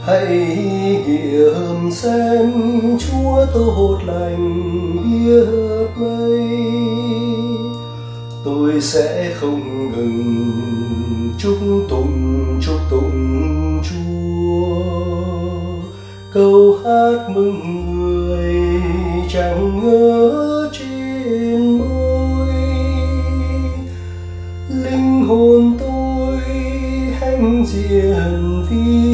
Hãy nghiệm xem Chúa tốt lành biết mấy. Tôi sẽ không ngừng chúc tụng Chúa. Câu hát mừng người chẳng ngỡ trên môi. Linh hồn tôi hãnh diện vì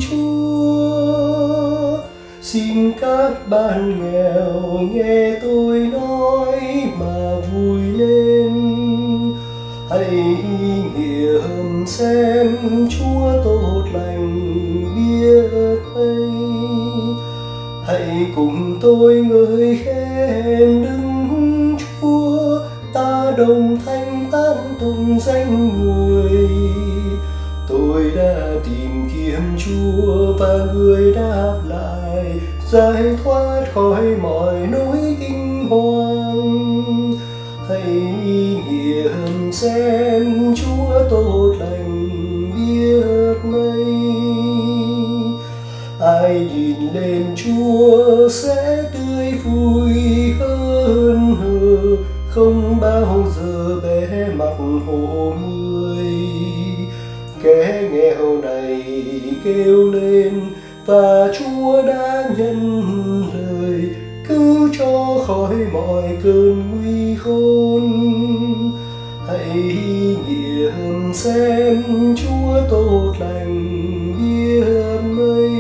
Chúa. Xin các bạn nghèo nghe tôi nói mà vui lên. Hãy nghiệm xem Chúa tốt lành biết mấy. Hãy cùng tôi ngợi khen Đức Chúa, ta đồng thanh tán tụng danh Người. Tôi đã tìm kiếm Chúa và Người đáp lại, giải thoát khỏi mọi nỗi kinh hoàng. Hãy nghiệm xem Chúa tốt lành biết mấy. Ai nhìn lên Chúa sẽ tươi vui hơn hờ, không bao giờ bé mặt hồ mươi. Kẻ nghèo này kêu lên và Chúa đã nhận lời, cứu cho khỏi mọi cơn nguy khốn. Hãy nghiệm xem Chúa tốt lành biết mấy.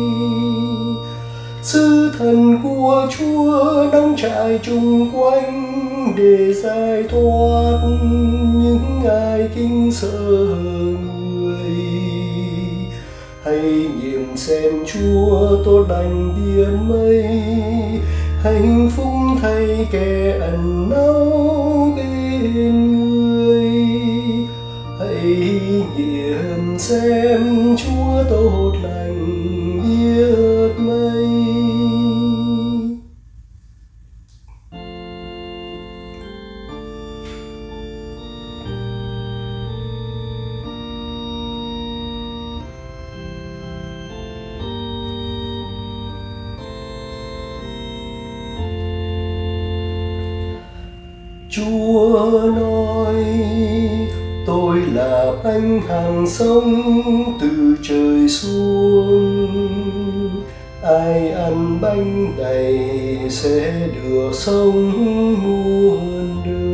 Sứ thần của Chúa đóng trại chung quanh để giải thoát những ai kính sợ Người. Hãy nghiệm xem Chúa tốt lành biết mấy. Hạnh phúc thay kẻ ẩn náu bên Người. Hãy nghiệm xem Chúa tốt lành biết mấy. Chúa nói tôi là bánh hàng sống từ trời xuống. Ai ăn bánh này sẽ được sống muôn đời.